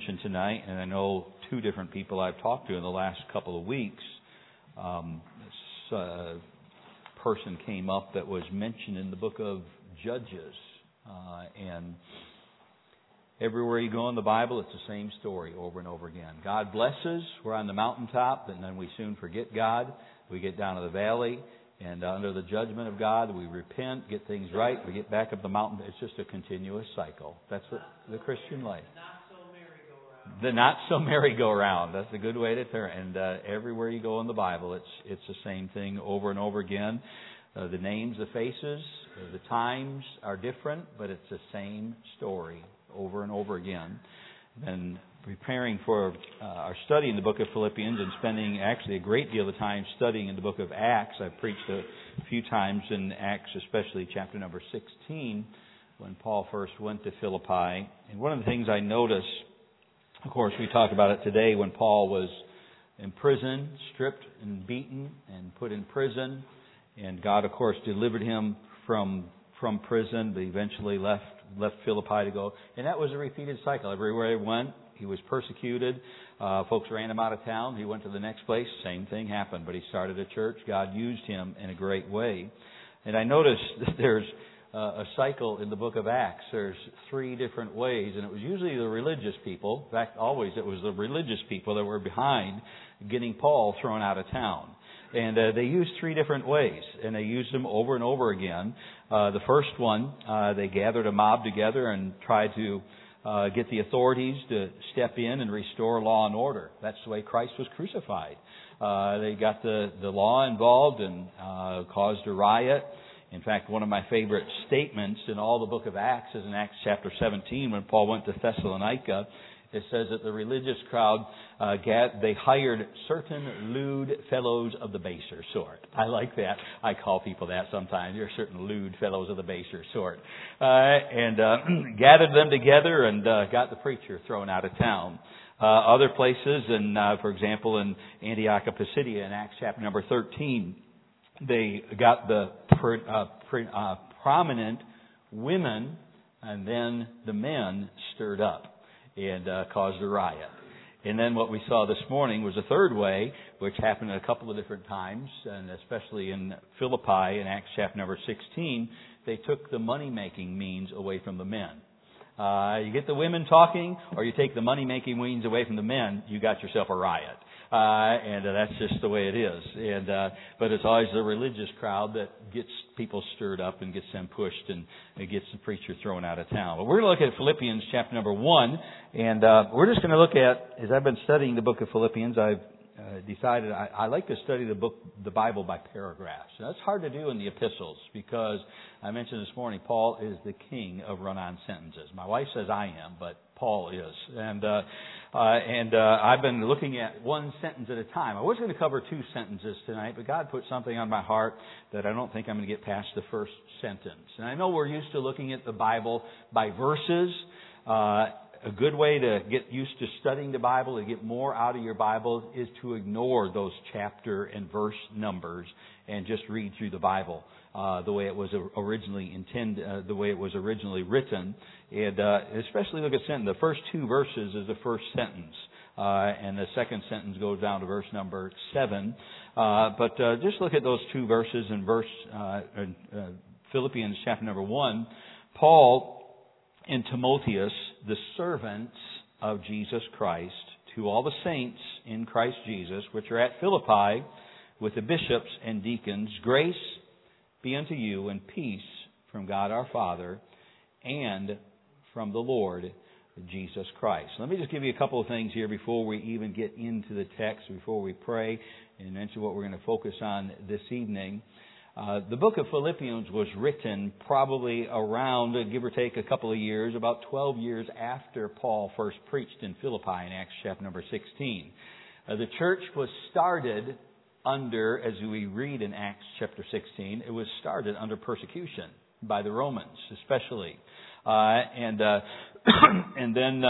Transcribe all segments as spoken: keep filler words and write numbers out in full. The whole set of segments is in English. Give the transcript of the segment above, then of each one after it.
mention tonight, and I know two different people I've talked to in the last couple of weeks. Um, this uh, person came up that was mentioned in the book of Judges, uh, and everywhere you go in the Bible, it's the same story over and over again. God blesses, we're on the mountaintop, and then we soon forget God. We get down to the valley, and uh, under the judgment of God, we repent, get things right, we get back up the mountain. It's just a continuous cycle. That's what the Christian life. The not so merry-go-round. That's a good way to turn. And uh, everywhere you go in the Bible, it's it's the same thing over and over again. Uh, the names, the faces, uh, the times are different, but it's the same story over and over again. And preparing for uh, our study in the book of Philippians and spending actually a great deal of time studying in the book of Acts. I've preached a few times in Acts, especially chapter number sixteen, when Paul first went to Philippi. And one of the things I noticed, of course, we talked about it today when Paul was in prison, stripped and beaten and put in prison. And God, of course, delivered him from from prison, but eventually left left Philippi to go. And that was a repeated cycle. Everywhere he went, he was persecuted. Uh, folks ran him out of town. He went to the next place. Same thing happened. But he started a church. God used him in a great way. And I noticed that there's Uh, a cycle in the book of Acts. There's three different ways, and it was usually the religious people. In fact, always it was the religious people that were behind getting Paul thrown out of town. And uh, they used three different ways, and they used them over and over again. Uh, the first one, uh, they gathered a mob together and tried to uh, get the authorities to step in and restore law and order. That's the way Christ was crucified. Uh, they got the, the law involved and uh, caused a riot. In fact, one of my favorite statements in all the book of Acts is in Acts chapter seventeen when Paul went to Thessalonica. It says that the religious crowd, uh, gat, they hired certain lewd fellows of the baser sort. I like that. I call people that sometimes. You're certain lewd fellows of the baser sort. Uh, and uh, gathered them together and uh, got the preacher thrown out of town. Uh, other places, and uh, for example, in Antioch of Pisidia in Acts chapter number thirteen, they got the pr- uh, pr- uh, prominent women, and then the men stirred up and uh, caused a riot. And then what we saw this morning was a third way, which happened a couple of different times, and especially in Philippi in Acts chapter number sixteen, they took the money-making means away from the men. Uh, you get the women talking, or you take the money-making means away from the men, you got yourself a riot. Uh, and uh, that's just the way it is. And uh, but it's always the religious crowd that gets people stirred up and gets them pushed, and it gets the preacher thrown out of town. But we're going to look at Philippians chapter number one, and uh, we're just going to look at, as I've been studying the book of Philippians, I've uh, decided I, I like to study the book, the Bible by paragraphs. Now, that's hard to do in the epistles because I mentioned this morning Paul is the king of run-on sentences. My wife says I am, but Paul is, and uh, uh, and uh, I've been looking at one sentence at a time. I was going to cover two sentences tonight, but God put something on my heart that I don't think I'm going to get past the first sentence. And I know we're used to looking at the Bible by verses. Uh, a good way to get used to studying the Bible, to get more out of your Bible, is to ignore those chapter and verse numbers and just read through the Bible uh, the way it was originally intended, uh, the way it was originally written. And uh, especially look at sentence. The first two verses is the first sentence, uh, and the second sentence goes down to verse number seven. Uh, but uh, just look at those two verses in verse uh, uh, Philippians chapter number one. Paul and Timotheus, the servants of Jesus Christ, to all the saints in Christ Jesus, which are at Philippi, with the bishops and deacons, grace be unto you and peace from God our Father and from the Lord Jesus Christ. Let me just give you a couple of things here before we even get into the text, before we pray and mention what we're going to focus on this evening. Uh, the book of Philippians was written probably around, give or take a couple of years, about twelve years after Paul first preached in Philippi in Acts chapter number sixteen. Uh, the church was started under, as we read in Acts chapter sixteen, it was started under persecution by the Romans, especially. Uh, and uh, and then uh,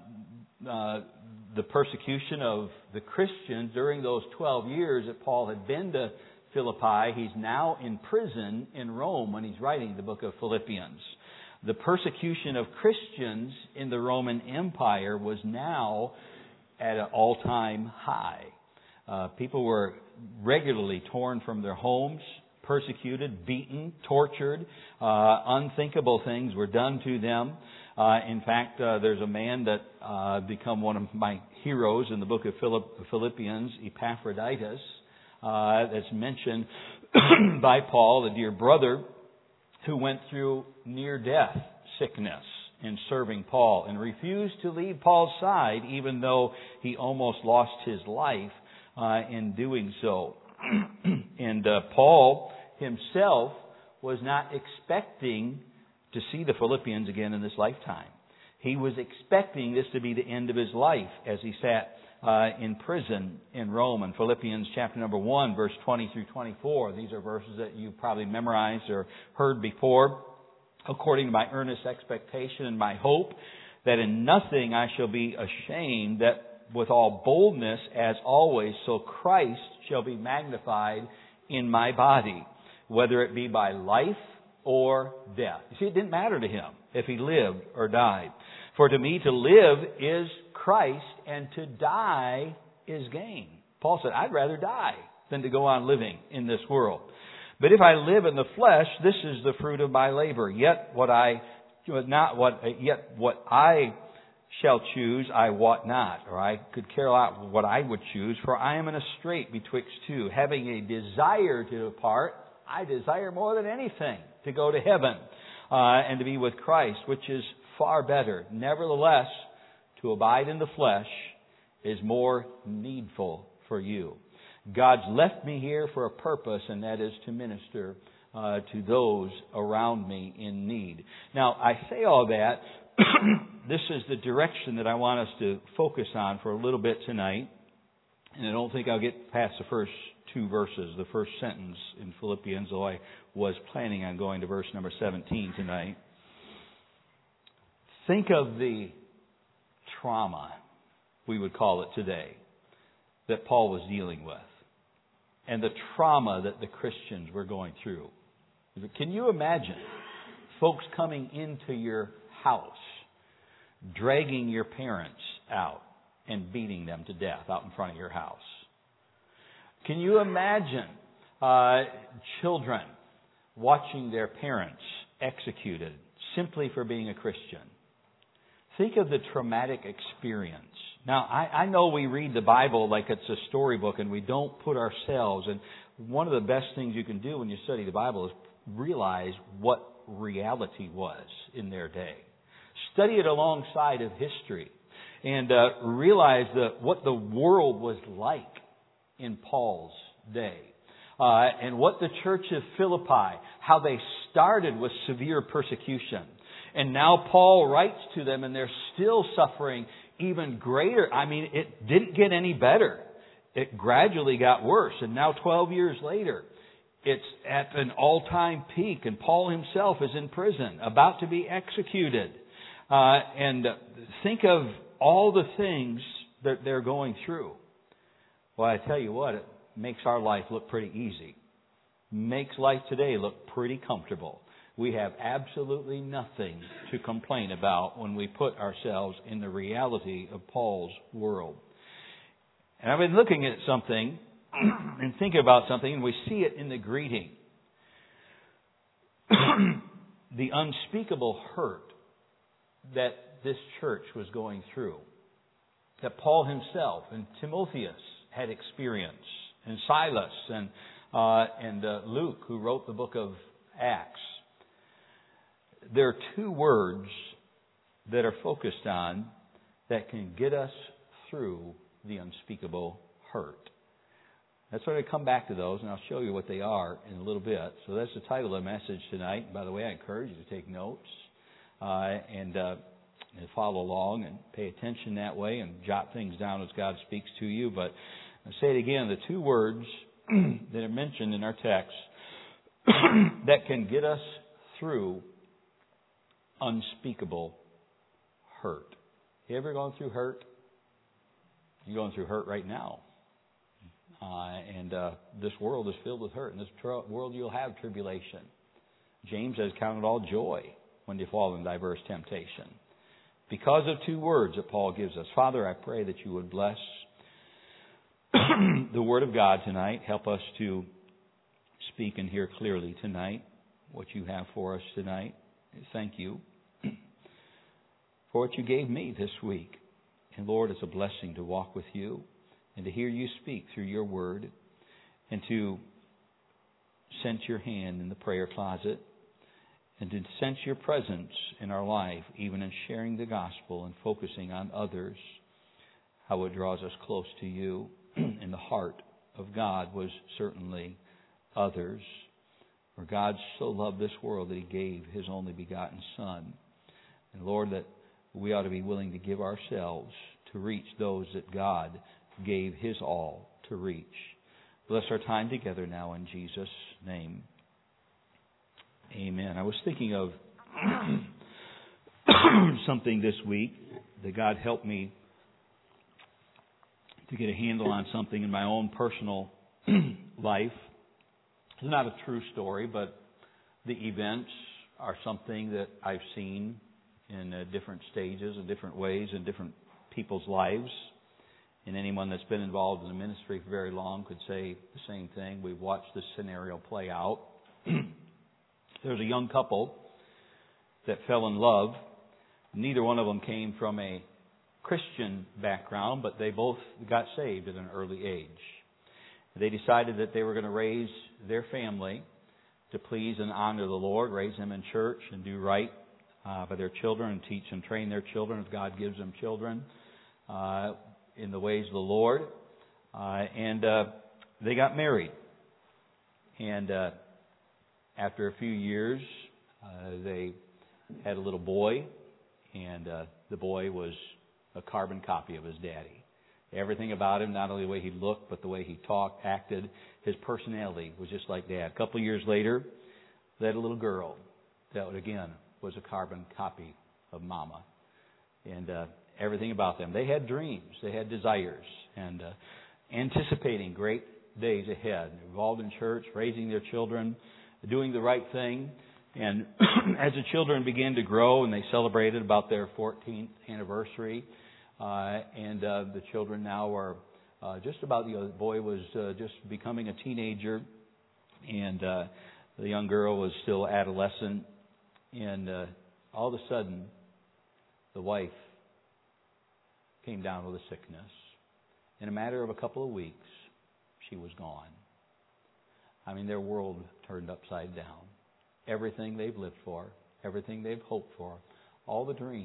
uh, the persecution of the Christians during those twelve years that Paul had been to Philippi. He's now in prison in Rome when he's writing the book of Philippians. The persecution of Christians in the Roman Empire was now at an all-time high. Uh, people were regularly torn from their homes, persecuted, beaten, tortured. Uh, unthinkable things were done to them. Uh, in fact, uh, there's a man that uh, become one of my heroes in the book of Philipp, Philippians, Epaphroditus, uh, that's mentioned by Paul, the dear brother, who went through near-death sickness in serving Paul and refused to leave Paul's side, even though he almost lost his life uh, in doing so. And uh, Paul himself was not expecting to see the Philippians again in this lifetime. He was expecting this to be the end of his life as he sat uh, in prison in Rome. In Philippians chapter number one, verse twenty through twenty-four. These are verses that you've probably memorized or heard before. According to my earnest expectation and my hope, that in nothing I shall be ashamed, that with all boldness, as always, so Christ shall be magnified in my body, whether it be by life or death. You see, it didn't matter to him if he lived or died. For to me to live is Christ, and to die is gain. Paul said, I'd rather die than to go on living in this world. But if I live in the flesh, this is the fruit of my labor. Yet what I not what yet what I shall choose, I wot not, or I could care out what I would choose. For I am in a strait betwixt two, having a desire to depart. I desire more than anything to go to heaven uh, and to be with Christ, which is far better. Nevertheless, to abide in the flesh is more needful for you. God's left me here for a purpose, and that is to minister uh, to those around me in need. Now, I say all that. This is the direction that I want us to focus on for a little bit tonight. And I don't think I'll get past the first two verses, the first sentence in Philippians, though I was planning on going to verse number seventeen tonight. Think of the trauma, we would call it today, that Paul was dealing with, and the trauma that the Christians were going through. Can you imagine folks coming into your house, dragging your parents out and beating them to death out in front of your house? Can you imagine uh, children watching their parents executed simply for being a Christian? Think of the traumatic experience. Now, I, I know we read the Bible like it's a storybook and we don't put ourselves, and one of the best things you can do when you study the Bible is realize what reality was in their day. Study it alongside of history and uh, realize that what the world was like in Paul's day. Uh, and what the church of Philippi, how they started with severe persecution. And now Paul writes to them and they're still suffering even greater. I mean, it didn't get any better. It gradually got worse. And now twelve years later, it's at an all-time peak. And Paul himself is in prison, about to be executed. Uh, and think of all the things that they're going through. Well, I tell you what, it makes our life look pretty easy. Makes life today look pretty comfortable. We have absolutely nothing to complain about when we put ourselves in the reality of Paul's world. And I've been looking at something and thinking about something, and we see it in the greeting. The unspeakable hurt that this church was going through, that Paul himself and Timotheus had experienced, and Silas and uh, and uh, Luke, who wrote the book of Acts. There are two words that are focused on that can get us through the unspeakable hurt. That's why I come back to those, and I'll show you what they are in a little bit. So that's the title of the message tonight. And by the way, I encourage you to take notes uh, and, uh, and follow along and pay attention that way and jot things down as God speaks to you. But I'll say it again, the two words that are mentioned in our text that can get us through unspeakable hurt. You ever gone through hurt? You're going through hurt right now. Uh, and uh, this world is filled with hurt. In this tr- world you'll have tribulation. James says, count it all joy when you fall in diverse temptation. Because of two words that Paul gives us. Father, I pray that you would bless the Word of God tonight. Help us to speak and hear clearly tonight what you have for us tonight. Thank you for what you gave me this week. And Lord, it's a blessing to walk with you and to hear you speak through your Word and to sense your hand in the prayer closet and to sense your presence in our life, even in sharing the gospel and focusing on others, how it draws us close to you. And the heart of God was certainly others. For God so loved this world that He gave His only begotten Son. And Lord, that we ought to be willing to give ourselves to reach those that God gave His all to reach. Bless our time together now in Jesus' name. Amen. I was thinking of something this week that God helped me to get a handle on something in my own personal life. It's not a true story, but the events are something that I've seen in uh, different stages and different ways in different people's lives. And anyone that's been involved in the ministry for very long could say the same thing. We've watched this scenario play out. There's a young couple that fell in love. Neither one of them came from a Christian background, but they both got saved at an early age. They decided that they were going to raise their family to please and honor the Lord, raise them in church and do right uh, by their children and teach and train their children as God gives them children uh, in the ways of the Lord. Uh, and uh, they got married. And uh, after a few years, uh, they had a little boy, and uh, the boy was a carbon copy of his daddy. Everything about him, not only the way he looked, but the way he talked, acted, his personality was just like Dad. A couple of years later, they had a little girl that, again, was a carbon copy of Mama. And uh, everything about them. They had dreams. They had desires. And uh, anticipating great days ahead. Involved in church, raising their children, doing the right thing. And as the children began to grow and they celebrated about their fourteenth anniversary, uh, and uh, the children now are uh, just about, the boy was uh, just becoming a teenager, and uh, the young girl was still adolescent, and uh, all of a sudden, the wife came down with a sickness. In a matter of a couple of weeks, she was gone. I mean, their world turned upside down. Everything they've lived for, everything they've hoped for, all the dreams,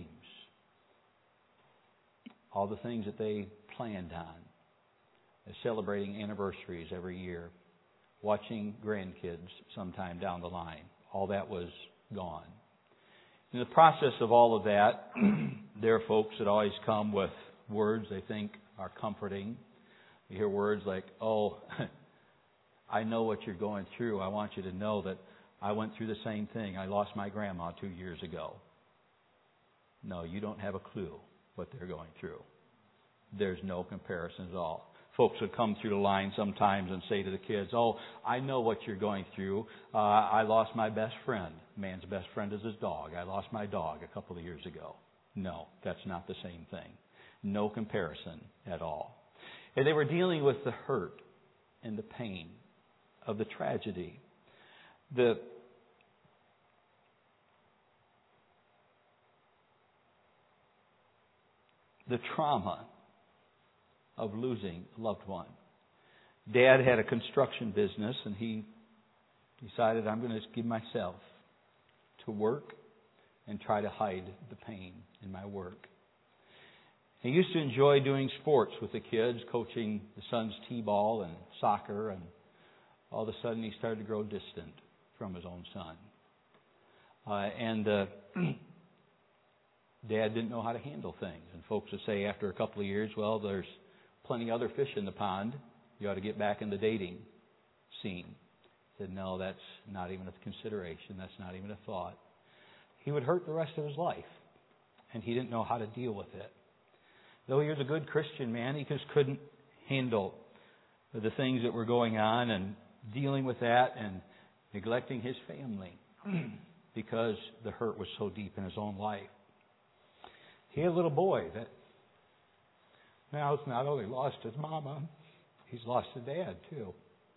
all the things that they planned on, celebrating anniversaries every year, watching grandkids sometime down the line, all that was gone. In the process of all of that, there are folks that always come with words they think are comforting. You hear words like, oh, I know what you're going through. I want you to know that I went through the same thing. I lost my grandma two years ago. No, you don't have a clue what they're going through. There's no comparison at all. Folks would come through the line sometimes and say to the kids, oh, I know what you're going through. Uh, I lost my best friend. Man's best friend is his dog. I lost my dog a couple of years ago. No, that's not the same thing. No comparison at all. And they were dealing with the hurt and the pain of the tragedy. The the trauma of losing a loved one. Dad had a construction business, and he decided, I'm going to just give myself to work and try to hide the pain in my work. He used to enjoy doing sports with the kids, coaching the sons t-ball and soccer, and all of a sudden he started to grow distant from his own son. Uh, and uh, Dad didn't know how to handle things. And folks would say after a couple of years, well, there's plenty other fish in the pond. You ought to get back in the dating scene. He said, no, that's not even a consideration. That's not even a thought. He would hurt the rest of his life, and he didn't know how to deal with it. Though he was a good Christian man, he just couldn't handle the things that were going on and dealing with that and neglecting his family. because the hurt was so deep in his own life. He had a little boy that now has not only lost his mama, he's lost a dad too.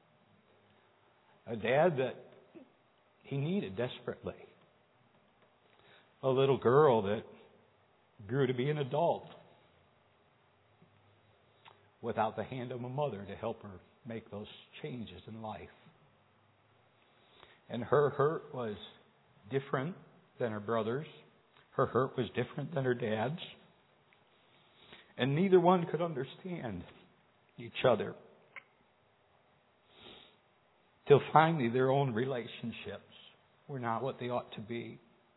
A dad that he needed desperately. A little girl that grew to be an adult without the hand of a mother to help her make those changes in life. And her hurt was different than her brother's. Her hurt was different than her dad's. And neither one could understand each other. Till finally their own relationships were not what they ought to be.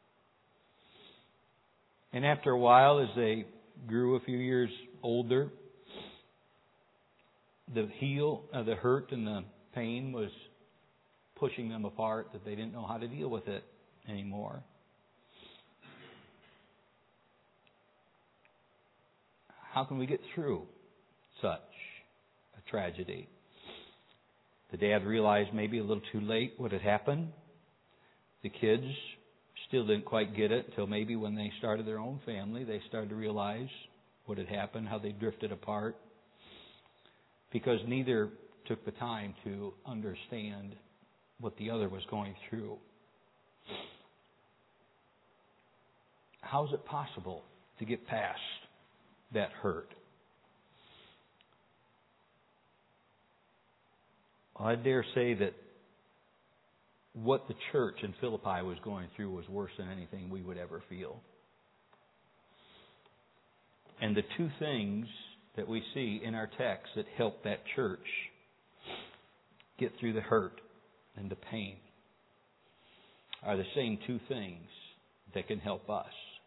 And after a while, as they grew a few years older, the heel, uh, the hurt and the pain was pushing them apart, that they didn't know how to deal with it anymore. How can we get through such a tragedy? The dad realized maybe a little too late what had happened. The kids still didn't quite get it until maybe when they started their own family, they started to realize what had happened, how they drifted apart, because neither took the time to understand what the other was going through. How is it possible to get past that hurt? Well, I dare say that what the church in Philippi was going through was worse than anything we would ever feel. And the two things that we see in our text that help that church get through the hurt and the pain are the same two things that can help us.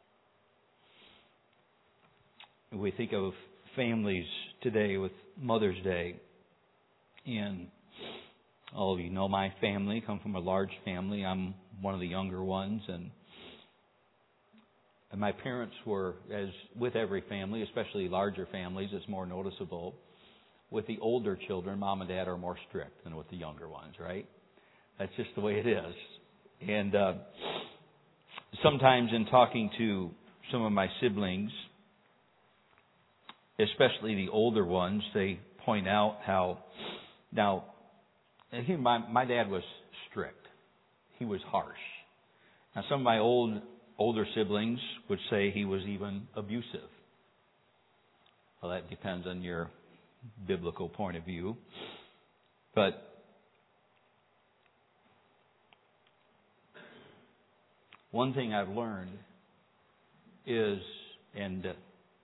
We think of families today with Mother's Day, and all of you know my family, come from a large family. I'm one of the younger ones, and and my parents were, as with every family, especially larger families, it's more noticeable. With the older children, mom and dad are more strict than with the younger ones, right? That's just the way it is. And uh, sometimes in talking to some of my siblings, especially the older ones, they point out how, now, he, my, my dad was strict. He was harsh. Now, some of my old older siblings would say he was even abusive. Well, that depends on your biblical point of view. But one thing I've learned is, and uh,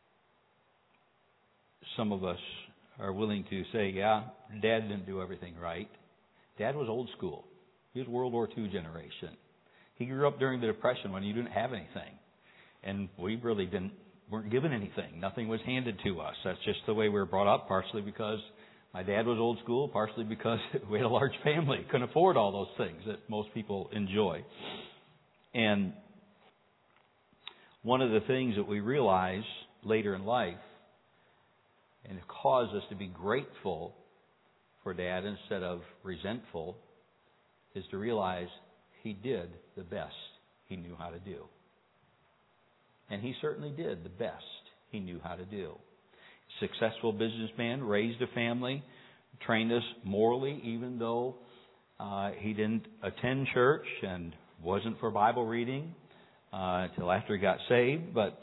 some of us are willing to say, yeah, Dad didn't do everything right. Dad was old school. He was World War Two generation. He grew up during the Depression when you didn't have anything. And we really didn't weren't given anything. Nothing was handed to us. That's just the way we were brought up, partially because my dad was old school, partially because we had a large family. Couldn't afford all those things that most people enjoy. And one of the things that we realize later in life, and it caused us to be grateful for Dad instead of resentful, is to realize he did the best he knew how to do. And he certainly did the best he knew how to do. Successful businessman, raised a family, trained us morally, even though uh, he didn't attend church and wasn't for Bible reading uh, until after he got saved. But,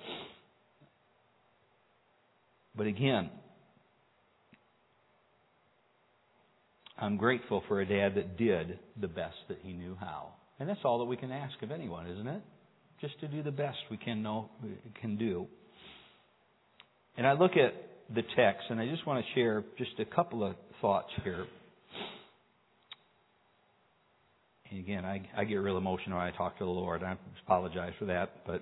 but again, I'm grateful for a dad that did the best that he knew how. And that's all that we can ask of anyone, isn't it? Just to do the best we can know can do. And I look at the text, and I just want to share just a couple of thoughts here. And again, I, I get real emotional when I talk to the Lord. I apologize for that, but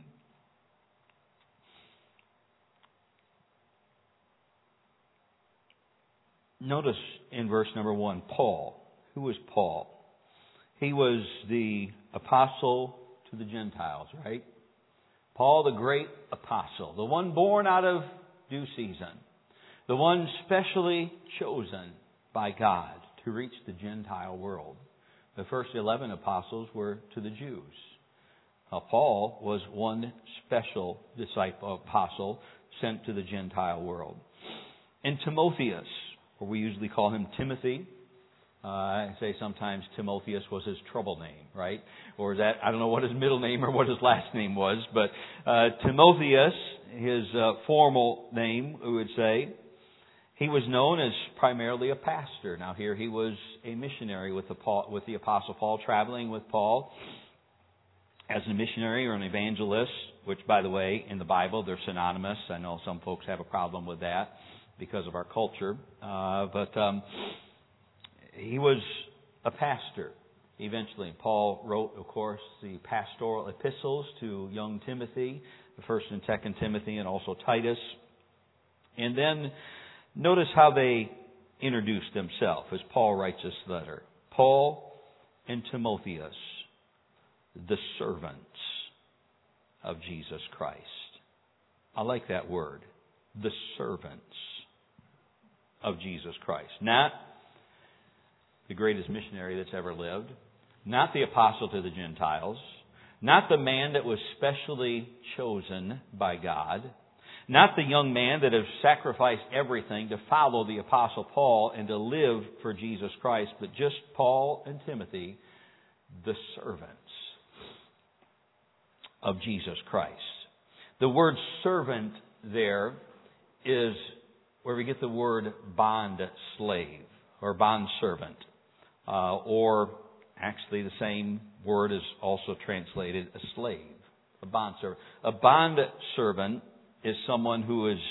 notice in verse number one, Paul. Who was Paul? He was the apostle to the Gentiles, right? Paul, the great apostle, the one born out of due season, the one specially chosen by God to reach the Gentile world, The first eleven apostles were to the Jews. Now, Paul was one special disciple, apostle, sent to the Gentile world. And Timotheus, or we usually call him Timothy. Uh, I say sometimes Timotheus was his trouble name, right? Or that, I don't know what his middle name or what his last name was, but uh, Timotheus, his uh, formal name, we would say, he was known as primarily a pastor. Now here he was a missionary with the, Paul, with the Apostle Paul, traveling with Paul as a missionary or an evangelist, which, by the way, in the Bible, they're synonymous. I know some folks have a problem with that because of our culture. Uh, but um, he was a pastor eventually. Paul wrote, of course, the pastoral epistles to young Timothy, the First and Second Timothy, and also Titus. And then notice how they introduced themselves as Paul writes this letter. Paul and Timotheus, the servants of Jesus Christ. I like that word. The servants of Jesus Christ. Not the greatest missionary that's ever lived. Not the apostle to the Gentiles. Not the man that was specially chosen by God. Not the young man that has sacrificed everything to follow the Apostle Paul and to live for Jesus Christ, but just Paul and Timothy, the servants of Jesus Christ. The word servant there is where we get the word bond slave or bond servant, uh, or actually the same word is also translated a slave, a bond servant. A bond servant is someone who is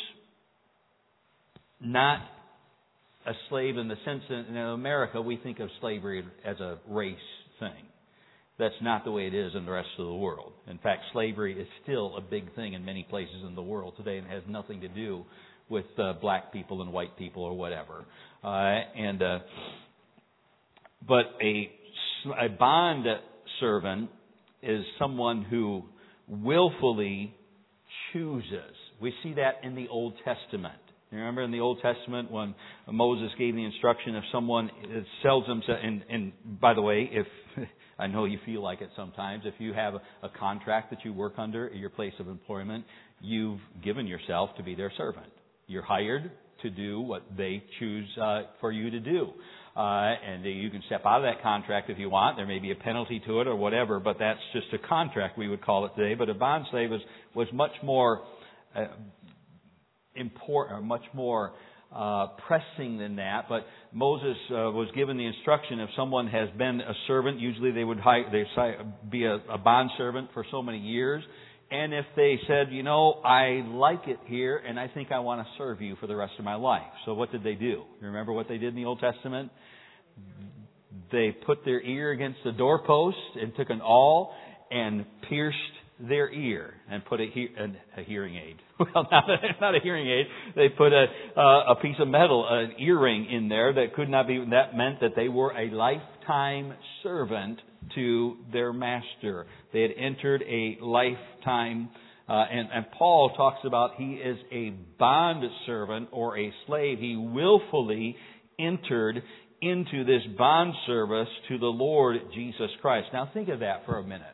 not a slave in the sense that in America we think of slavery as a race thing. That's not the way it is in the rest of the world. In fact, slavery is still a big thing in many places in the world today and has nothing to do with uh, black people and white people or whatever. Uh, and uh, but a, a bond servant is someone who willfully chooses. We see that in the Old Testament. You remember in the Old Testament when Moses gave the instruction if someone sells himself, and, and by the way, if I know you feel like it sometimes, if you have a, a contract that you work under at your place of employment, you've given yourself to be their servant. You're hired to do what they choose uh, for you to do. Uh, and you can step out of that contract if you want. There may be a penalty to it or whatever, but that's just a contract, we would call it today. But a bond slave was, was much more uh, important, or much more uh, pressing than that. But Moses uh, was given the instruction: if someone has been a servant, usually they would hire, they be a, a bond servant for so many years. And if they said, you know, I like it here and I think I want to serve you for the rest of my life. So what did they do? You remember what they did in the Old Testament? They put their ear against the doorpost and took an awl and pierced their ear and put a, he- a, a hearing aid. Well, not a, not a hearing aid. They put a, uh, a piece of metal, an earring in there that could not be, that meant that they were a lifetime servant to their master. They had entered a lifetime, uh, and, and Paul talks about he is a bond servant or a slave. He willfully entered into this bond service to the Lord Jesus Christ. Now think of that for a minute.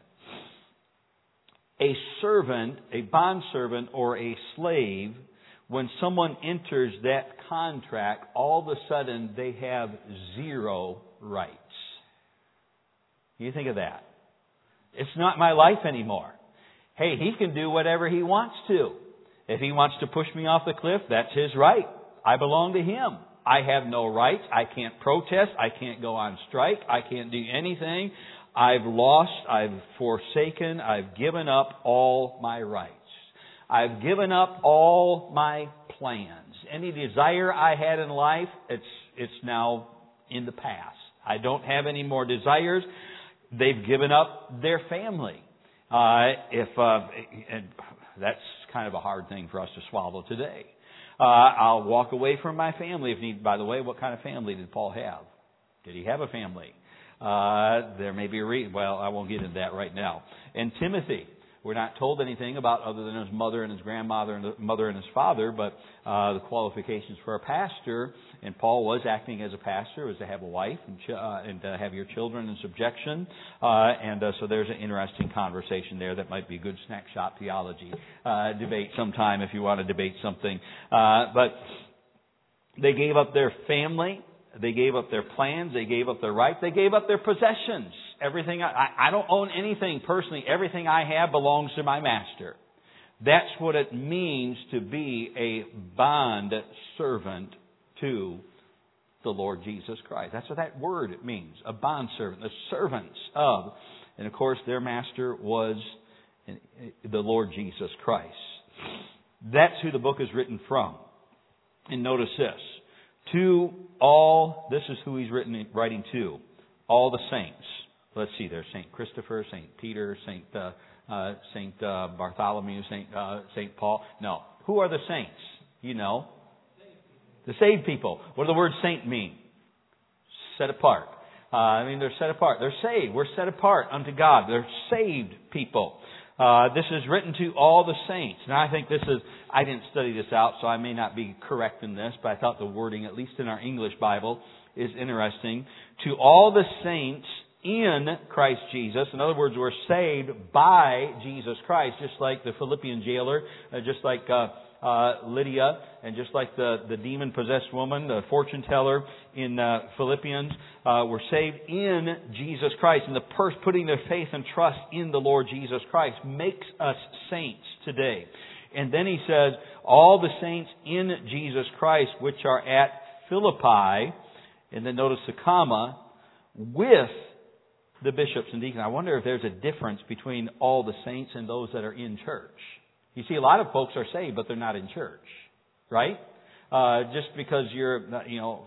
A servant, a bond servant or a slave, when someone enters that contract, all of a sudden they have zero rights. You think of that. It's not my life anymore. Hey, he can do whatever he wants to. If he wants to push me off the cliff, that's his right. I belong to him. I have no rights. I can't protest. I can't go on strike. I can't do anything. I've lost. I've forsaken. I've given up all my rights. I've given up all my plans. Any desire I had in life, it's it's now in the past. I don't have any more desires. They've given up their family. Uh, if uh, and that's kind of a hard thing for us to swallow today. Uh, I'll walk away from my family if need. By the way, what kind of family did Paul have? Did he have a family? Uh, there may be a reason. Well, I won't get into that right now. And Timothy, We're not told anything about other than his mother and his grandmother and the mother and his father, but uh, the qualifications for a pastor, and Paul was acting as a pastor, was to have a wife and, ch- uh, and uh, have your children in subjection. Uh, and uh, so there's an interesting conversation there that might be good snack shop theology uh, debate sometime if you want to debate something. Uh, but they gave up their family. They gave up their plans. They gave up their rights. They gave up their possessions. Everything. I, I don't own anything personally. Everything I have belongs to my master. That's what it means to be a bond servant to the Lord Jesus Christ. That's what that word means. A bond servant. The servants of. And of course, their master was the Lord Jesus Christ. That's who the book is written from. And notice this. To all, this is who he's written, writing to. All the saints. Let's see there. Saint Christopher, Saint Peter, Saint uh, uh, Saint uh, Bartholomew, Saint uh, Saint Paul. No. Who are the saints? You know. The saved people. What does the word saint mean? Set apart. Uh, I mean, they're set apart. They're saved. We're set apart unto God. They're saved people. Uh, this is written to all the saints. Now, I think this is, I didn't study this out, so I may not be correct in this, but I thought the wording, at least in our English Bible, is interesting. To all the saints in Christ Jesus. In other words, we're saved by Jesus Christ, just like the Philippian jailer, uh, just like uh, uh, Lydia, and just like the, the demon-possessed woman, the fortune teller in uh, Philippians. Uh, we're saved in Jesus Christ. And the person putting their faith and trust in the Lord Jesus Christ makes us saints today. And then he says, all the saints in Jesus Christ which are at Philippi, and then notice the comma, with the bishops and deacons. I wonder if there's a difference between all the saints and those that are in church. You see, a lot of folks are saved, but they're not in church, right? Uh, just because you're, you know,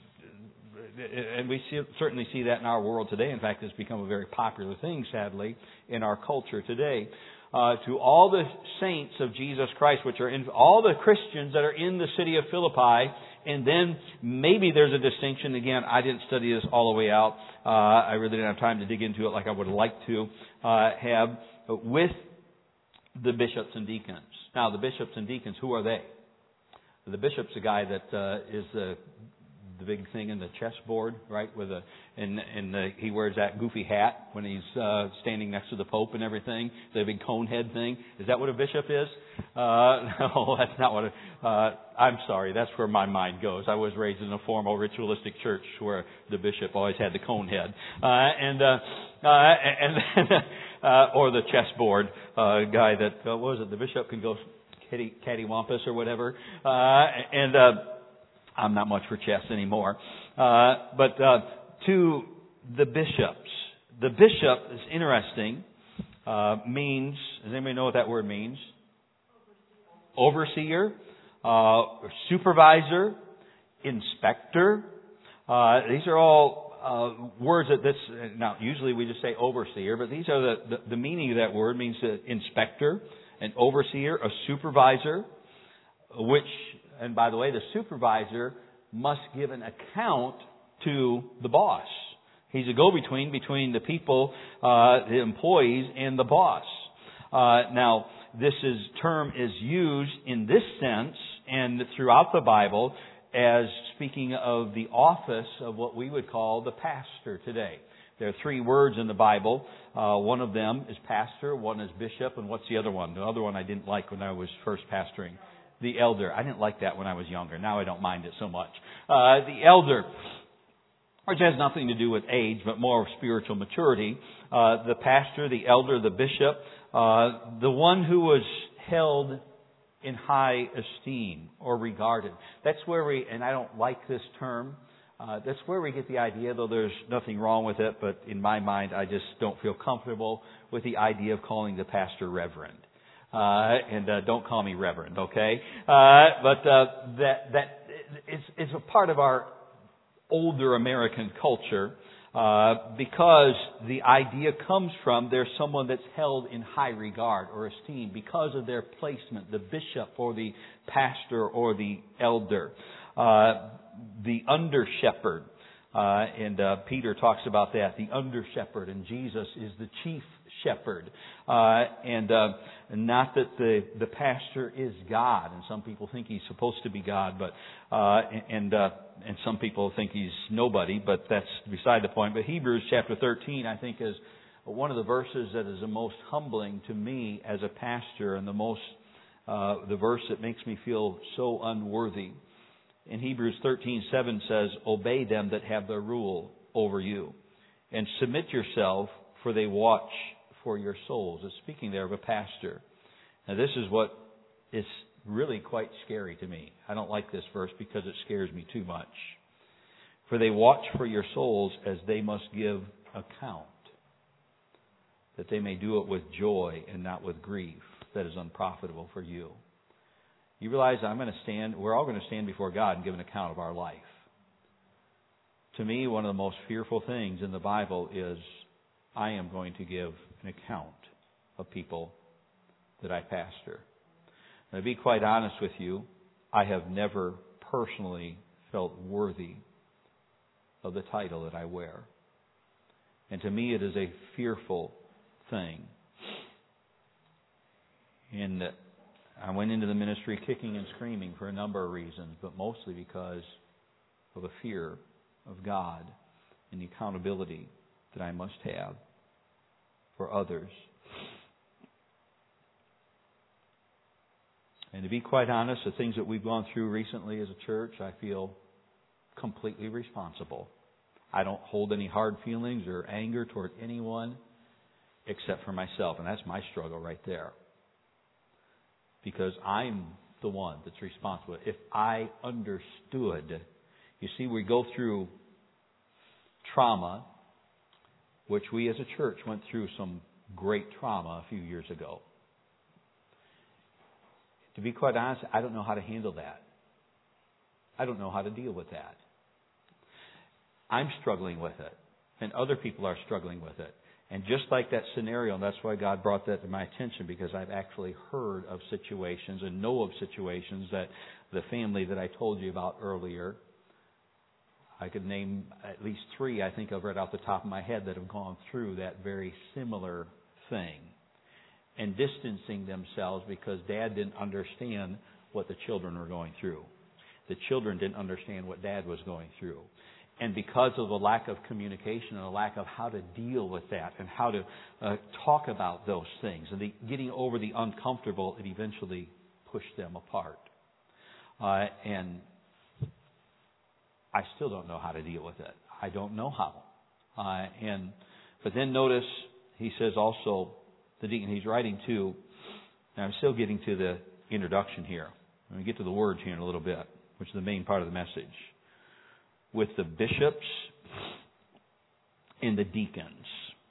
and we see, certainly see that in our world today. In fact, it's become a very popular thing, sadly, in our culture today. Uh, to all the saints of Jesus Christ, which are in, all the Christians that are in the city of Philippi, and then maybe there's a distinction. Again, I didn't study this all the way out. Uh, I really didn't have time to dig into it like I would like to uh, have, with the bishops and deacons. Now, the bishops and deacons, who are they? The bishop's a guy that uh, is the the big thing in the chessboard, right? With a and and the, he wears that goofy hat when he's uh, standing next to the Pope and everything. The big cone head thing. Is that what a bishop is? Uh, no, that's not what. A, uh, I'm sorry. That's where my mind goes. I was raised in a formal ritualistic church where the bishop always had the cone head, uh, and uh, uh, and then, uh, or the chessboard uh, guy that uh, what was it? The bishop can go catty cattywampus or whatever, uh, and. Uh, I'm not much for chess anymore. Uh, but uh, to the bishops. The bishop is interesting. Uh, means, does anybody know what that word means? Overseer. Uh, supervisor. Inspector. Uh, these are all uh, words that this, now usually we just say overseer, but these are the, the, the meaning of that word means uh, inspector, an overseer, a supervisor, which... And by the way, the supervisor must give an account to the boss. He's a go-between between the people, uh, the employees, and the boss. Uh, now, this is, term is used in this sense and throughout the Bible as speaking of the office of what we would call the pastor today. There are three words in the Bible. Uh, one of them is pastor, one is bishop, and what's the other one? The other one I didn't like when I was first pastoring. The elder. I didn't like that when I was younger. Now I don't mind it so much. Uh, the elder, which has nothing to do with age, but more spiritual maturity. Uh, the pastor, the elder, the bishop, uh, the one who was held in high esteem or regarded. That's where we, and I don't like this term, uh, that's where we get the idea, though there's nothing wrong with it, but in my mind I just don't feel comfortable with the idea of calling the pastor reverend. Uh, and uh, don't call me reverend, okay? Uh, but uh, that that it's, it's a part of our older American culture uh, because the idea comes from there's someone that's held in high regard or esteem because of their placement, the bishop or the pastor or the elder, uh, the under shepherd. Uh, and uh, Peter talks about that, the under shepherd, and Jesus is the chief shepherd. Uh, and uh, not that the, the pastor is God, and some people think he's supposed to be God, but uh, and uh, and some people think he's nobody, but that's beside the point. But Hebrews chapter thirteen, I think, is one of the verses that is the most humbling to me as a pastor, and the most uh, the verse that makes me feel so unworthy. In Hebrews thirteen seven says, "Obey them that have the rule over you, and submit yourself, for they watch for your souls." It's speaking there of a pastor. Now this is what is really quite scary to me. I don't like this verse because it scares me too much. "For they watch for your souls as they must give account, that they may do it with joy and not with grief, that is unprofitable for you." You realize I'm going to stand, we're all going to stand before God and give an account of our life. To me, one of the most fearful things in the Bible is I am going to give an account of people that I pastor. And to be quite honest with you, I have never personally felt worthy of the title that I wear. And to me, it is a fearful thing. And I went into the ministry kicking and screaming for a number of reasons, but mostly because of a fear of God and the accountability that I must have for others. And to be quite honest, the things that we've gone through recently as a church, I feel completely responsible. I don't hold any hard feelings or anger toward anyone except for myself. And that's my struggle right there. Because I'm the one that's responsible. If I understood, you see, we go through trauma, which we as a church went through some great trauma a few years ago. To be quite honest, I don't know how to handle that. I don't know how to deal with that. I'm struggling with it, and other people are struggling with it. And just like that scenario, and that's why God brought that to my attention, because I've actually heard of situations and know of situations that the family that I told you about earlier, I could name at least three, I think of right off the top of my head, that have gone through that very similar thing. And distancing themselves because Dad didn't understand what the children were going through. The children didn't understand what Dad was going through. And because of a lack of communication and a lack of how to deal with that and how to uh, talk about those things and the, getting over the uncomfortable, it eventually pushed them apart. Uh, and I still don't know how to deal with it. I don't know how. Uh, and but then notice he says also, the deacon he's writing to, and I'm still getting to the introduction here. I'm going to get to the words here in a little bit, which is the main part of the message. With the bishops and the deacons.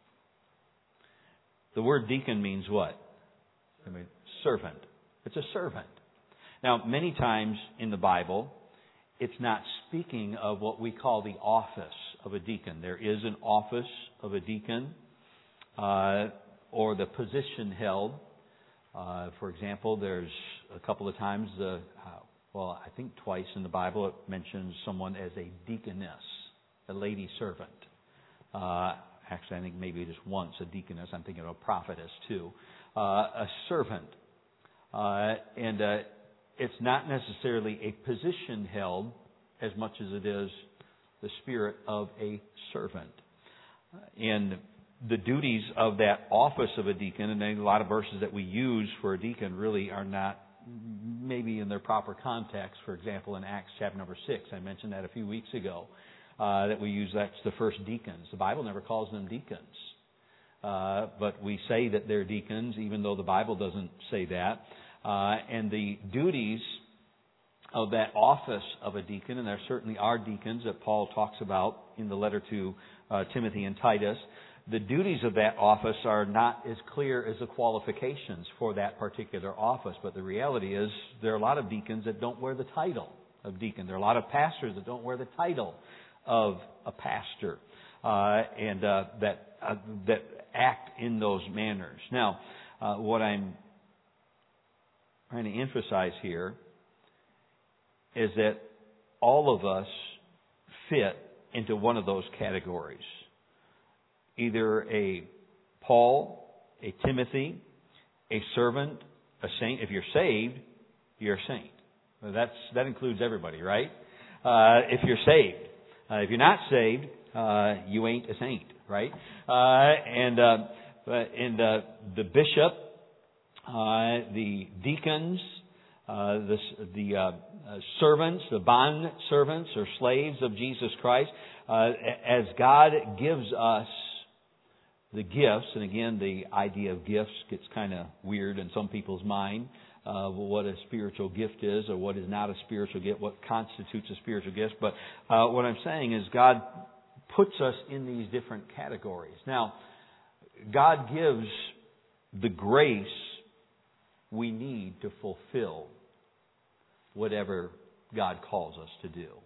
The word deacon means what? I mean, servant. It's a servant. Now, many times in the Bible, it's not speaking of what we call the office of a deacon. There is an office of a deacon, uh, or the position held. Uh, for example, there's a couple of times the uh, Well, I think twice in the Bible it mentions someone as a deaconess, a lady servant. Uh, actually, I think maybe just once a deaconess. I'm thinking of a prophetess too. Uh, a servant. Uh, and uh, it's not necessarily a position held as much as it is the spirit of a servant. And the duties of that office of a deacon, and a lot of verses that we use for a deacon really are not maybe in their proper context. For example, in Acts chapter number six, I mentioned that a few weeks ago, uh, that we use that's the first deacons. The Bible never calls them deacons. Uh, but we say that they're deacons, even though the Bible doesn't say that. Uh, and the duties of that office of a deacon, and there certainly are deacons that Paul talks about in the letter to uh, Timothy and Titus. The duties of that office are not as clear as the qualifications for that particular office. But the reality is there are a lot of deacons that don't wear the title of deacon. There are a lot of pastors that don't wear the title of a pastor, uh, and uh, that uh, that act in those manners. Now, uh, what I'm trying to emphasize here is that all of us fit into one of those categories. Either a Paul a Timothy, a servant, a saint. If you're saved, you're a saint. That's, that includes everybody, right? Uh, if you're saved. Uh, if you're not saved, uh, you ain't a saint, right? Uh, and, uh, and, uh, the bishop, uh, the deacons, uh, the, the, uh, uh, servants, the bond servants or slaves of Jesus Christ, uh, as God gives us the gifts, and again, the idea of gifts gets kind of weird in some people's mind. Uh, what a spiritual gift is, or what is not a spiritual gift, what constitutes a spiritual gift. But uh, what I'm saying is God puts us in these different categories. Now, God gives the grace we need to fulfill whatever God calls us to do.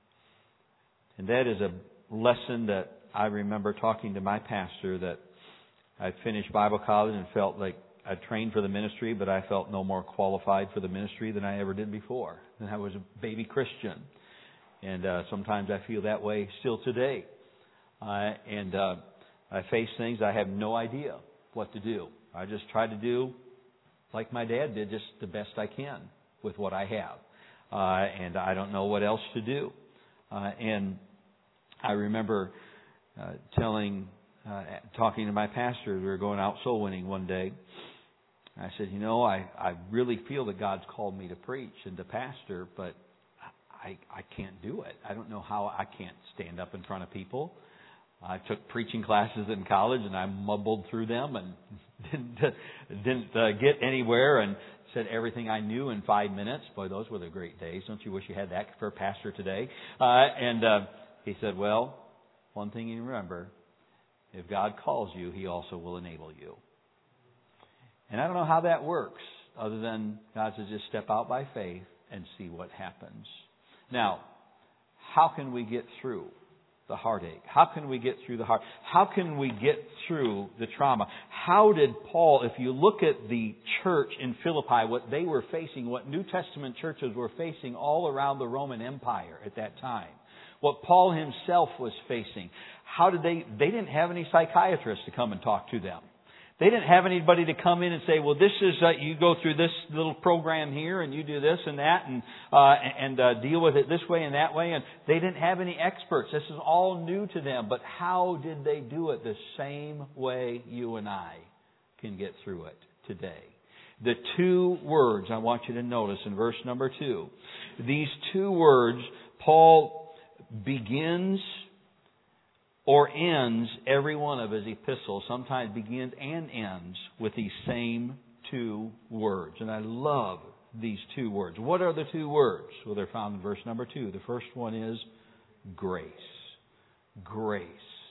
And that is a lesson that I remember talking to my pastor, that I'd finished Bible college and felt like I trained for the ministry, but I felt no more qualified for the ministry than I ever did before. And I was a baby Christian. And uh, sometimes I feel that way still today. Uh, and uh, I face things I have no idea what to do. I just try to do like my dad did, just the best I can with what I have. Uh, and I don't know what else to do. Uh, and I remember uh, telling, uh, talking to my pastor, we were going out soul winning one day. I said, you know, I, I really feel that God's called me to preach and to pastor, but I, I can't do it. I don't know how. I can't stand up in front of people. I took preaching classes in college, and I mumbled through them and didn't, didn't uh, get anywhere, and said everything I knew in five minutes. Boy, those were the great days. Don't you wish you had that for a pastor today? Uh, and uh, he said, well, one thing you remember, if God calls you, He also will enable you. And I don't know how that works, other than God says just step out by faith and see what happens. Now, how can we get through the heartache? How can we get through the heart? How can we get through the trauma? How did Paul, if you look at the church in Philippi, what they were facing, what New Testament churches were facing all around the Roman Empire at that time, what Paul himself was facing, how did they, they didn't have any psychiatrists to come and talk to them. They didn't have anybody to come in and say, well, this is, uh, you go through this little program here and you do this and that and, uh, and, uh, deal with it this way and that way. And they didn't have any experts. This is all new to them. But how did they do it? The same way you and I can get through it today. The two words I want you to notice in verse number two. These two words, Paul begins or ends every one of his epistles, sometimes begins and ends with these same two words. And I love these two words. What are the two words? Well, they're found in verse number two. The first one is grace. Grace.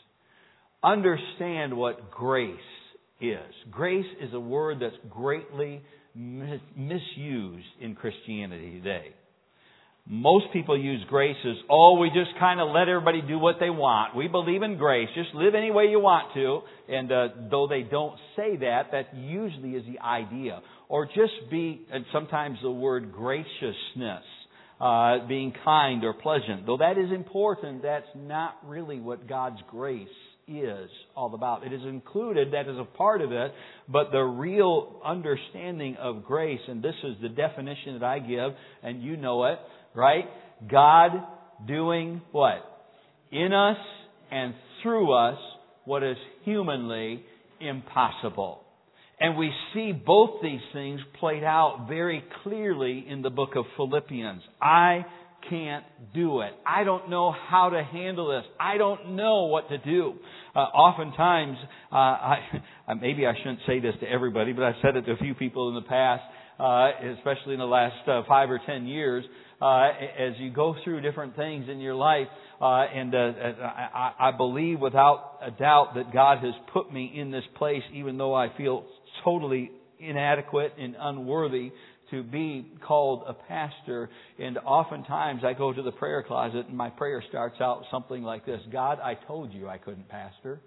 Understand what grace is. Grace is a word that's greatly mis- misused in Christianity today. Most people use grace as, oh, we just kind of let everybody do what they want. We believe in grace. Just live any way you want to. And uh, though they don't say that, that usually is the idea. Or just be, and sometimes the word graciousness, uh, being kind or pleasant. Though that is important, that's not really what God's grace is all about. It is included, that is a part of it, but the real understanding of grace, and this is the definition that I give, and you know it, right? God doing what? In us and through us what is humanly impossible. And we see both these things played out very clearly in the book of Philippians. I can't do it. I don't know how to handle this. I don't know what to do. Uh, oftentimes, uh, I, maybe I shouldn't say this to everybody, but I've said it to a few people in the past, uh, especially in the last uh, five or ten years. Uh, as you go through different things in your life, uh, and uh, I, I believe without a doubt that God has put me in this place, even though I feel totally inadequate and unworthy to be called a pastor. And oftentimes I go to the prayer closet and my prayer starts out something like this: God, I told you I couldn't pastor.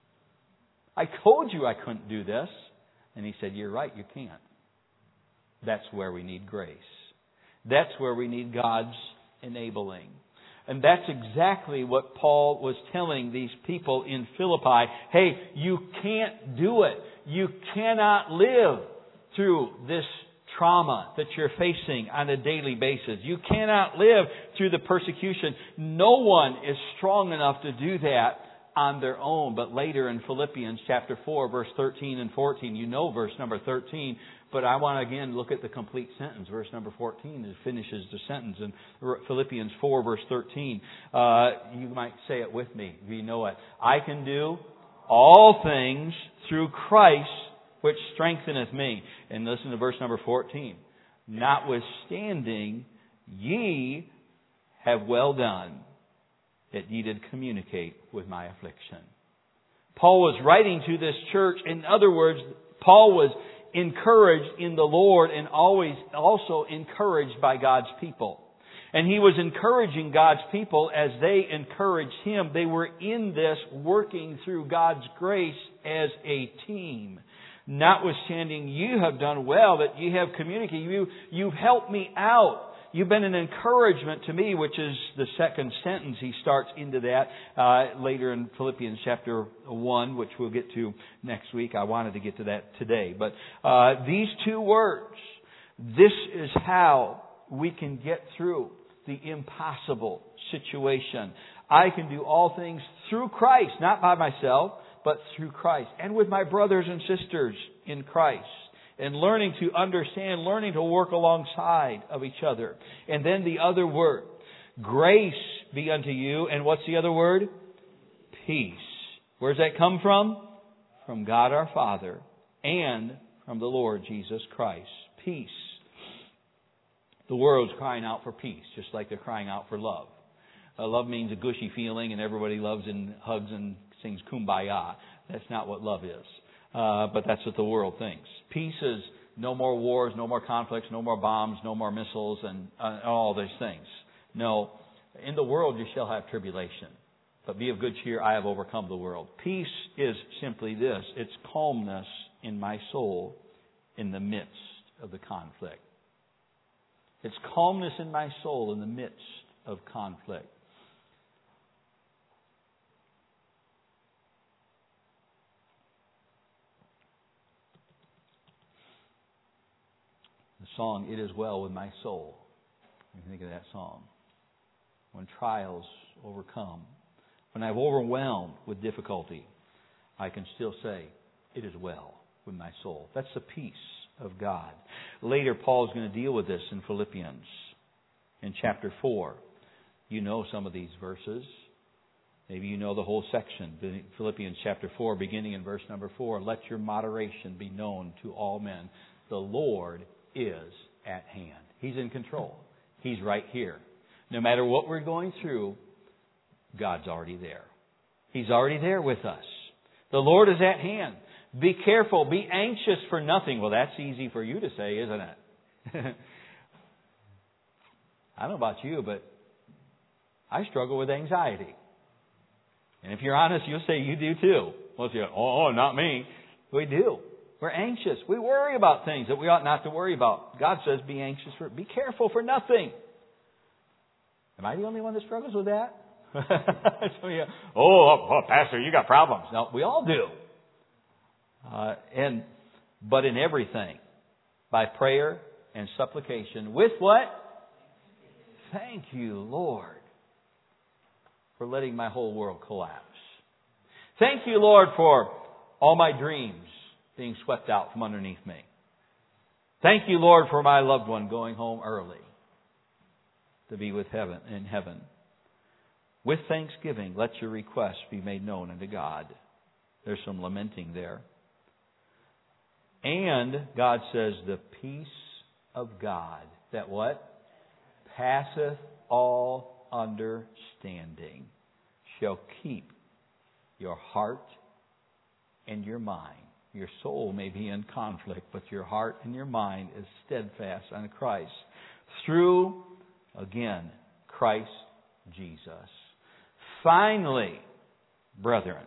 I told you I couldn't do this. And He said, you're right, you can't. That's where we need grace. That's where we need God's enabling. And that's exactly what Paul was telling these people in Philippi. Hey, you can't do it. You cannot live through this trauma that you're facing on a daily basis. You cannot live through the persecution. No one is strong enough to do that on their own. But later in Philippians chapter four, verse thirteen and fourteen, you know verse number thirteen, but I want to again look at the complete sentence. Verse number fourteen is finishes the sentence in Philippians four, verse thirteen. Uh, you might say it with me if you know it. I can do all things through Christ which strengtheneth me. And listen to verse number fourteen. Notwithstanding, ye have well done that ye did communicate with my affliction. Paul was writing to this church. In other words, Paul was encouraged in the Lord and always also encouraged by God's people. And he was encouraging God's people as they encouraged him. They were in this working through God's grace as a team. Notwithstanding, you have done well that you have communicated. You, you've helped me out. You've been an encouragement to me, which is the second sentence. He starts into that uh, later in Philippians chapter one, which we'll get to next week. I wanted to get to that today. But uh, these two words, this is how we can get through the impossible situation. I can do all things through Christ, not by myself, but through Christ. And with my brothers and sisters in Christ. And learning to understand, learning to work alongside of each other. And then the other word, grace be unto you. And what's the other word? Peace. Where's that come from? From God our Father and from the Lord Jesus Christ. Peace. The world's crying out for peace, just like they're crying out for love. Uh, love means a gushy feeling and everybody loves and hugs and sings kumbaya. That's not what love is. Uh, but that's what the world thinks. Peace is no more wars, no more conflicts, no more bombs, no more missiles, and uh, all these things. No, in the world you shall have tribulation. But be of good cheer, I have overcome the world. Peace is simply this. It's calmness in my soul in the midst of the conflict. It's calmness in my soul in the midst of conflict. The song, It Is Well With My Soul. You think of that song. When trials overcome, when I'm overwhelmed with difficulty, I can still say, it is well with my soul. That's the peace of God. Later, Paul is going to deal with this in Philippians in chapter four. You know some of these verses. Maybe you know the whole section. Philippians chapter four, beginning in verse number four. Let your moderation be known to all men. The Lord is at hand. He's in control. He's right here. No matter what we're going through, God's already there. He's already there with us. The Lord is at hand. Be careful. Be anxious for nothing. Well, that's easy for you to say, isn't it? I don't know about you, but I struggle with anxiety. And if you're honest, you'll say you do too. Most of you go, oh, not me. We do. We're anxious. We worry about things that we ought not to worry about. God says be anxious for, be careful for nothing. Am I the only one that struggles with that? So you, oh, oh, Pastor, you got problems. No, we all do. Uh, and but in everything, by prayer and supplication, with what? Thank you, Lord, for letting my whole world collapse. Thank you, Lord, for all my dreams being swept out from underneath me. Thank you, Lord, for my loved one going home early to be with heaven in heaven. With thanksgiving, let your requests be made known unto God. There's some lamenting there. And God says, the peace of God, that what? Passeth all understanding, shall keep your heart and your mind. Your soul may be in conflict, but your heart and your mind is steadfast on Christ. Through, again, Christ Jesus. Finally, brethren,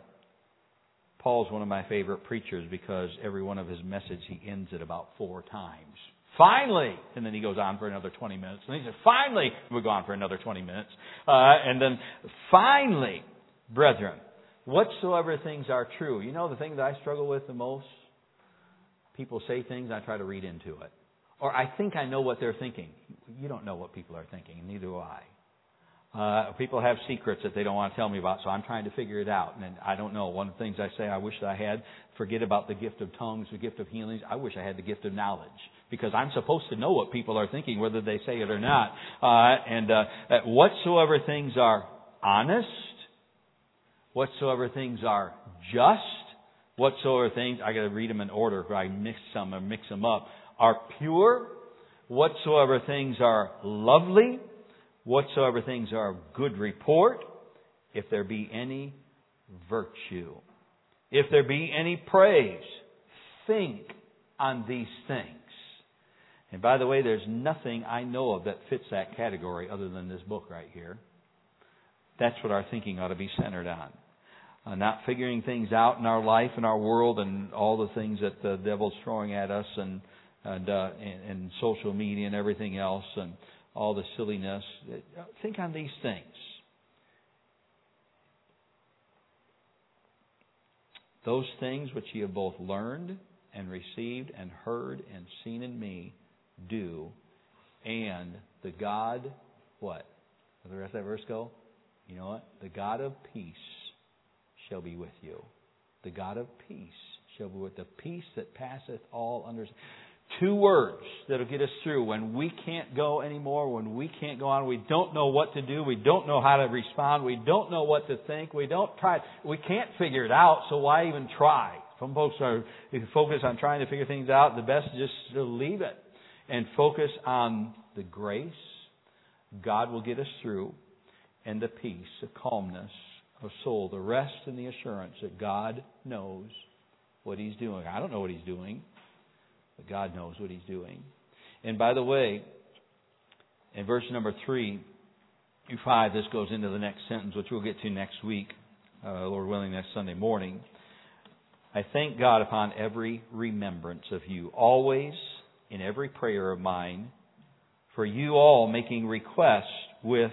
Paul's one of my favorite preachers because every one of his messages he ends it about four times. Finally. And then he goes on for another twenty minutes. And he said, finally. We'll go on for another twenty minutes. Uh, and then, finally, brethren, whatsoever things are true. You know the thing that I struggle with the most? People say things, I try to read into it. Or I think I know what they're thinking. You don't know what people are thinking, and neither do I. Uh, people have secrets that they don't want to tell me about, so I'm trying to figure it out. And I don't know. One of the things I say I wish that I had, forget about the gift of tongues, the gift of healings. I wish I had the gift of knowledge. Because I'm supposed to know what people are thinking, whether they say it or not. Uh, and uh, whatsoever things are honest, whatsoever things are just, whatsoever things, I got to read them in order, or I mix some or mix them up, are pure, whatsoever things are lovely, whatsoever things are of good report, if there be any virtue, if there be any praise, think on these things. And by the way, there's nothing I know of that fits that category other than this book right here. That's what our thinking ought to be centered on. Uh, not figuring things out in our life and our world and all the things that the devil's throwing at us and and, uh, and and social media and everything else and all the silliness. Think on these things. Those things which ye have both learned and received and heard and seen in me, do, and the God, what? Does the rest of that verse go? You know what? The God of peace shall be with you. The God of peace shall be with the peace that passeth all understanding. Two words that'll get us through when we can't go anymore, when we can't go on, we don't know what to do, we don't know how to respond, we don't know what to think, we don't try, we can't figure it out, so why even try? Some folks are focused on trying to figure things out. The best is just to leave it and focus on the grace God will get us through and the peace, the calmness of soul, the rest and the assurance that God knows what He's doing. I don't know what He's doing. But God knows what He's doing. And by the way, in verse number three through five, this goes into the next sentence, which we'll get to next week, uh, Lord willing, next Sunday morning. I thank God upon every remembrance of you, always in every prayer of mine, for you all making request with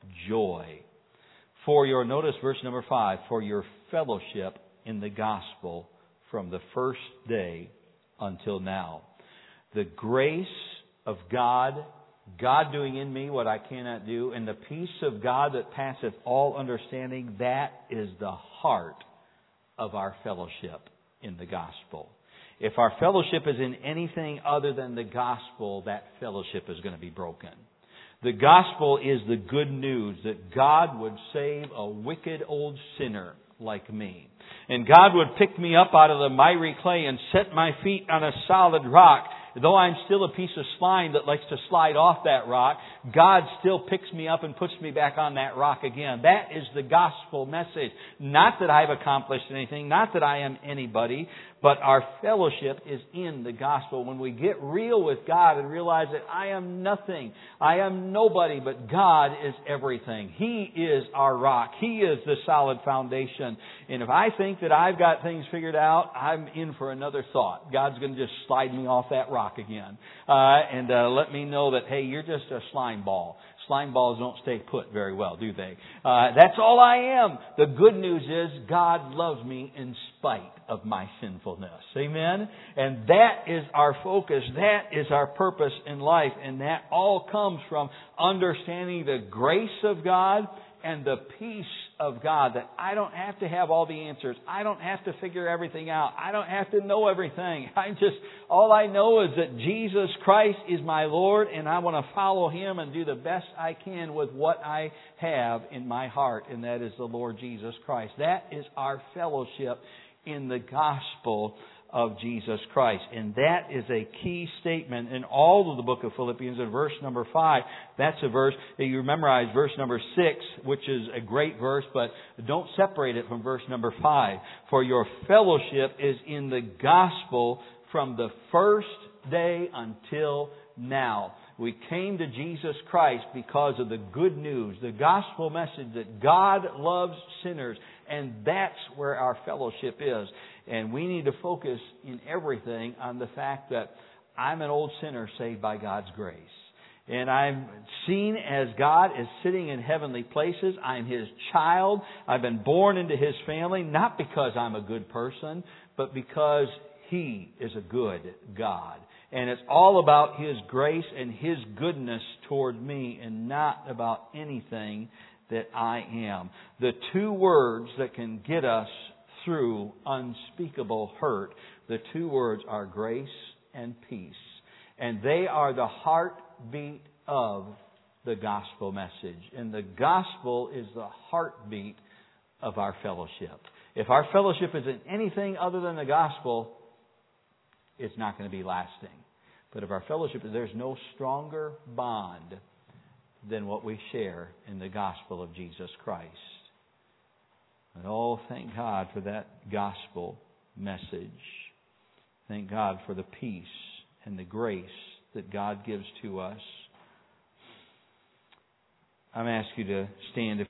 joy. For your, notice verse number five, for your fellowship in the gospel from the first day until now. The grace of God, God doing in me what I cannot do, and the peace of God that passeth all understanding, that is the heart of our fellowship in the gospel. If our fellowship is in anything other than the gospel, that fellowship is going to be broken. The gospel is the good news that God would save a wicked old sinner like me. And God would pick me up out of the miry clay and set my feet on a solid rock. Though I'm still a piece of slime that likes to slide off that rock, God still picks me up and puts me back on that rock again. That is the gospel message. Not that I've accomplished anything, not that I am anybody, but our fellowship is in the gospel. When we get real with God and realize that I am nothing, I am nobody, but God is everything. He is our rock. He is the solid foundation. And if I think that I've got things figured out, I'm in for another thought. God's going to just slide me off that rock again. Uh, and uh, let me know that, hey, you're just a slime ball. Slime balls don't stay put very well, do they? Uh, that's all I am. The good news is God loves me in spite of my sinfulness. Amen? And that is our focus. That is our purpose in life. And that all comes from understanding the grace of God and the peace of God, that I don't have to have all the answers. I don't have to figure everything out. I don't have to know everything. I just, all I know is that Jesus Christ is my Lord, and I want to follow Him and do the best I can with what I have in my heart, and that is the Lord Jesus Christ. That is our fellowship in the gospel of Jesus Christ. And that is a key statement in all of the book of Philippians. In verse number five, that's a verse that you memorize, verse number six, which is a great verse, but don't separate it from verse number five. For your fellowship is in the gospel from the first day until now. We came to Jesus Christ because of the good news, the gospel message that God loves sinners, and that's where our fellowship is. And we need to focus in everything on the fact that I'm an old sinner saved by God's grace. And I'm seen as God is sitting in heavenly places. I'm His child. I've been born into His family, not because I'm a good person, but because He is a good God. And it's all about His grace and His goodness toward me and not about anything that I am. The two words that can get us through unspeakable hurt, the two words are grace and peace. And they are the heartbeat of the gospel message. And the gospel is the heartbeat of our fellowship. If our fellowship isn't anything other than the gospel, it's not going to be lasting. But if our fellowship, there's no stronger bond than what we share in the gospel of Jesus Christ. And oh, thank God for that gospel message. Thank God for the peace and the grace that God gives to us. I'm asking you to stand.